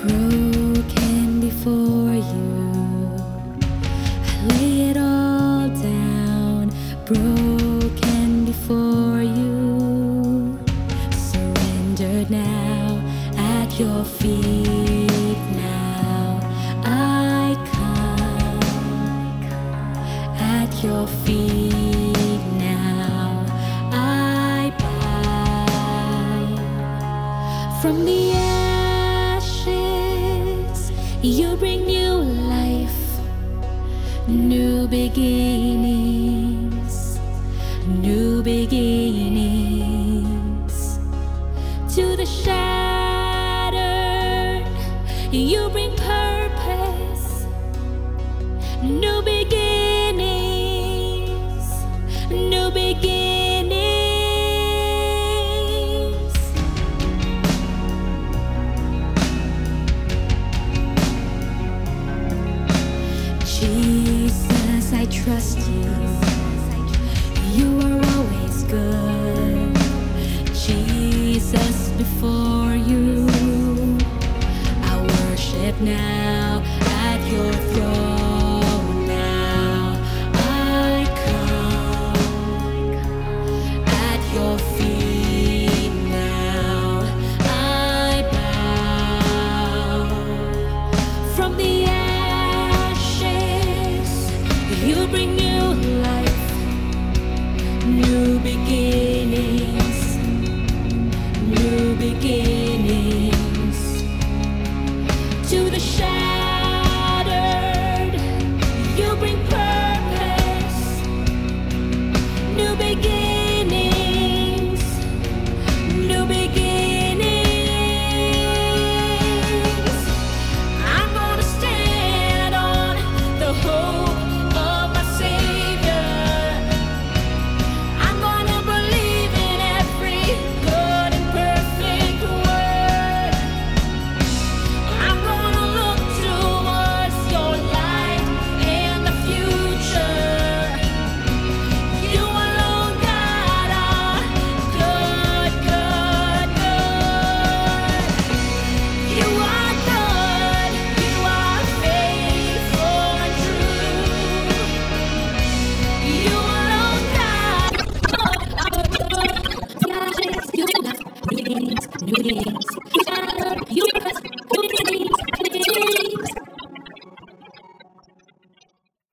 broken before you. I lay it all down, broken before you. Surrendered now at your feet. Now I come at your feet. Now I bow. From the ashes you bring new life, new beginnings, new beginnings. To the shattered you bring purpose, new beginnings, new beginnings. Jesus, I trust